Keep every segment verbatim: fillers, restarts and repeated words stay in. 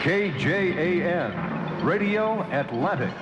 K J A N, Radio Atlantic.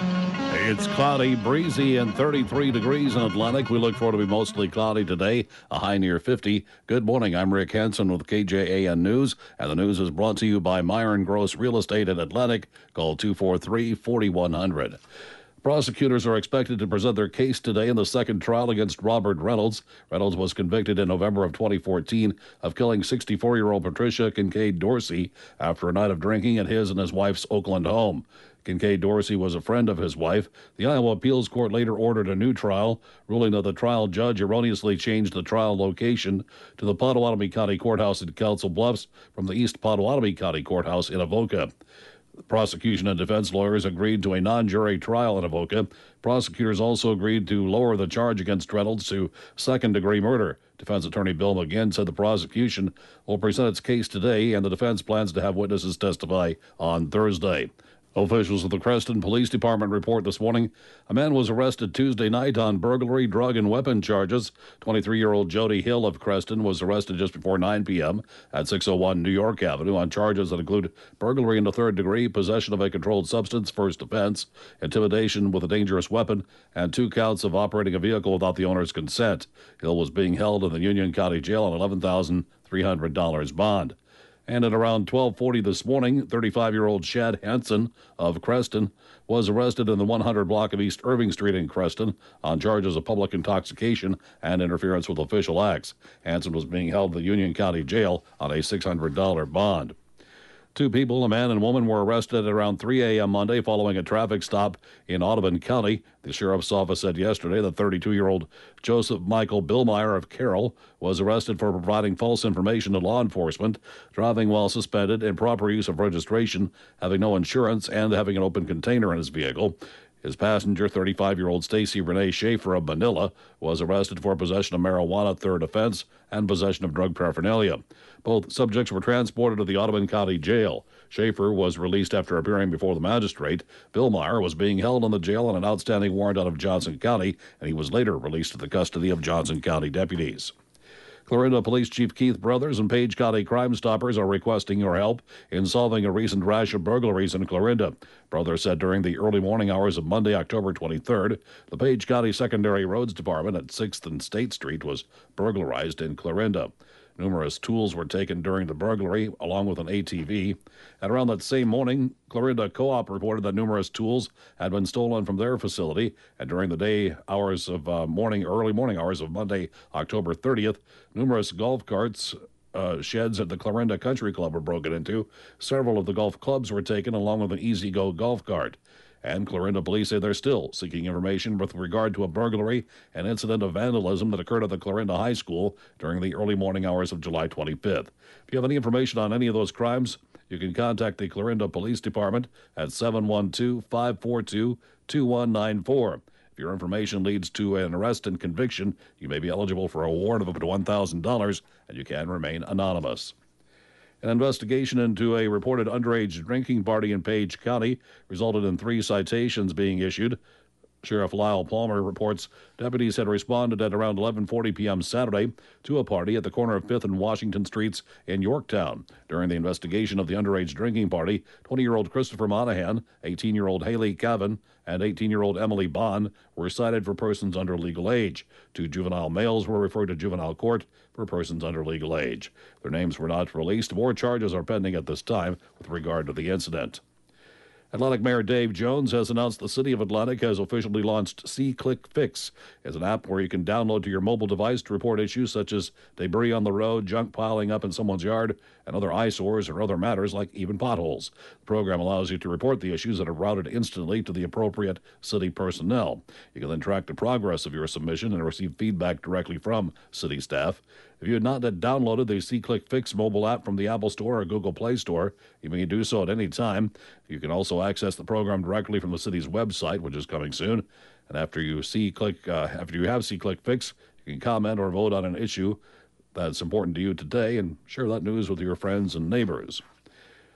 It's cloudy, breezy, and thirty-three degrees in Atlantic. We look forward to be mostly cloudy today, a high near fifty. Good morning. I'm Rick Hansen with K J A N News, and the news is brought to you by Myron Gross Real Estate in Atlantic. Call two four three, four one zero zero. Prosecutors are expected to present their case today in the second trial against Robert Reynolds. Reynolds was convicted in November of twenty fourteen of killing sixty-four-year-old Patricia Kincaid Dorsey after a night of drinking at his and his wife's Oakland home. Kincaid Dorsey was a friend of his wife. The Iowa Appeals Court later ordered a new trial, ruling that the trial judge erroneously changed the trial location to the Pottawatomie County Courthouse in Council Bluffs from the East Pottawatomie County Courthouse in Avoca. The prosecution and defense lawyers agreed to a non-jury trial in Avoca. Prosecutors also agreed to lower the charge against Reynolds to second-degree murder. Defense attorney Bill McGinn said the prosecution will present its case today, and the defense plans to have witnesses testify on Thursday. Officials of the Creston Police Department report this morning a man was arrested Tuesday night on burglary, drug, and weapon charges. twenty-three-year-old Jody Hill of Creston was arrested just before nine p.m. at six oh one New York Avenue on charges that include burglary in the third degree, possession of a controlled substance, first offense, intimidation with a dangerous weapon, and two counts of operating a vehicle without the owner's consent. Hill was being held in the Union County Jail on eleven thousand three hundred dollars bond. And at around twelve forty this morning, thirty-five-year-old Shad Hansen of Creston was arrested in the one hundred block of East Irving Street in Creston on charges of public intoxication and interference with official acts. Hansen was being held in the Union County Jail on a six hundred dollars bond. Two people, a man and woman, were arrested at around three a.m. Monday following a traffic stop in Audubon County. The sheriff's office said yesterday that thirty-two-year-old Joseph Michael Billmeyer of Carroll was arrested for providing false information to law enforcement, driving while suspended, improper use of registration, having no insurance, and having an open container in his vehicle. His passenger, thirty-five-year-old Stacy Renee Schaefer of Manila, was arrested for possession of marijuana, third offense, and possession of drug paraphernalia. Both subjects were transported to the Audubon County Jail. Schaefer was released after appearing before the magistrate. Billmeyer was being held in the jail on an outstanding warrant out of Johnson County, and he was later released to the custody of Johnson County deputies. Clarinda Police Chief Keith Brothers and Page County Crime Stoppers are requesting your help in solving a recent rash of burglaries in Clarinda. Brothers said during the early morning hours of Monday, October twenty-third, the Page County Secondary Roads Department at sixth and State Street was burglarized in Clarinda. Numerous tools were taken during the burglary, along with an A T V. And around that same morning, Clarinda Co-op reported that numerous tools had been stolen from their facility. And during the day hours of uh, morning, early morning hours of Monday, October thirtieth, numerous golf carts, uh, sheds at the Clarinda Country Club were broken into. Several of the golf clubs were taken, along with an E-Z-Go golf cart. And Clarinda police say they're still seeking information with regard to a burglary and incident of vandalism that occurred at the Clarinda High School during the early morning hours of July twenty-fifth. If you have any information on any of those crimes, you can contact the Clarinda Police Department at seven one two, five four two, two one nine four. If your information leads to an arrest and conviction, you may be eligible for a reward of up to one thousand dollars, and you can remain anonymous. An investigation into a reported underage drinking party in Page County resulted in three citations being issued. Sheriff Lyle Palmer reports deputies had responded at around eleven forty p.m. Saturday to a party at the corner of fifth and Washington Streets in Yorktown. During the investigation of the underage drinking party, twenty-year-old Christopher Monahan, eighteen-year-old Haley Cavan, and eighteen-year-old Emily Bond were cited for persons under legal age. Two juvenile males were referred to juvenile court for persons under legal age. Their names were not released. More charges are pending at this time with regard to the incident. Atlantic Mayor Dave Jones has announced the City of Atlantic has officially launched C-Click Fix. It's an app where you can download to your mobile device to report issues such as debris on the road, junk piling up in someone's yard, and other eyesores or other matters like even potholes. The program allows you to report the issues that are routed instantly to the appropriate city personnel. You can then track the progress of your submission and receive feedback directly from city staff. If you had not yet downloaded the C-Click Fix mobile app from the Apple Store or Google Play Store, you may do so at any time. You can also access the program directly from the city's website, which is coming soon. And after you C-Click, uh, after you have C-Click Fix, you can comment or vote on an issue that's important to you today and share that news with your friends and neighbors.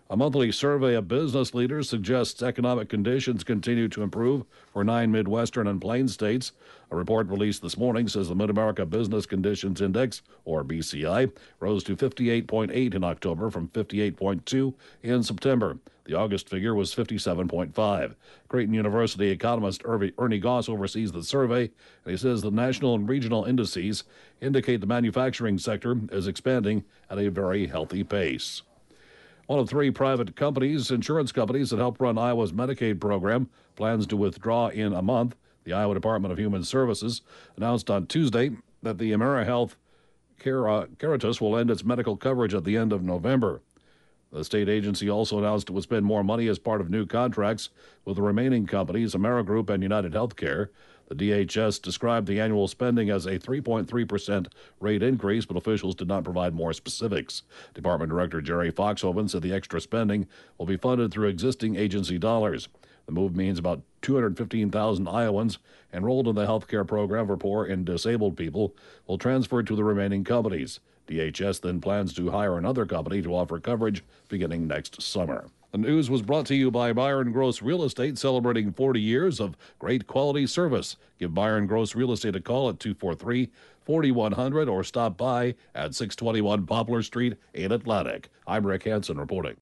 A monthly survey of business leaders suggests economic conditions continue to improve for nine Midwestern and Plains states. A report released this morning says the Mid-America Business Conditions Index, or B C I, rose to fifty-eight point eight in October from fifty-eight point two in September. The August figure was fifty-seven point five. Creighton University economist Ernie Goss oversees the survey, and he says the national and regional indices indicate the manufacturing sector is expanding at a very healthy pace. One of three private companies, insurance companies that help run Iowa's Medicaid program, plans to withdraw in a month. The Iowa Department of Human Services announced on Tuesday that the AmeriHealth Caritas will end its medical coverage at the end of November. The state agency also announced it would spend more money as part of new contracts with the remaining companies, Amerigroup and United Healthcare. The D H S described the annual spending as a three point three percent rate increase, but officials did not provide more specifics. Department Director Jerry Foxhoven said the extra spending will be funded through existing agency dollars. The move means about two hundred fifteen thousand Iowans enrolled in the health care program for poor and disabled people will transfer to the remaining companies. D H S then plans to hire another company to offer coverage beginning next summer. The news was brought to you by Byron Gross Real Estate, celebrating forty years of great quality service. Give Byron Gross Real Estate a call at two four three, four one zero zero or stop by at six twenty-one Poplar Street in Atlantic. I'm Rick Hansen reporting.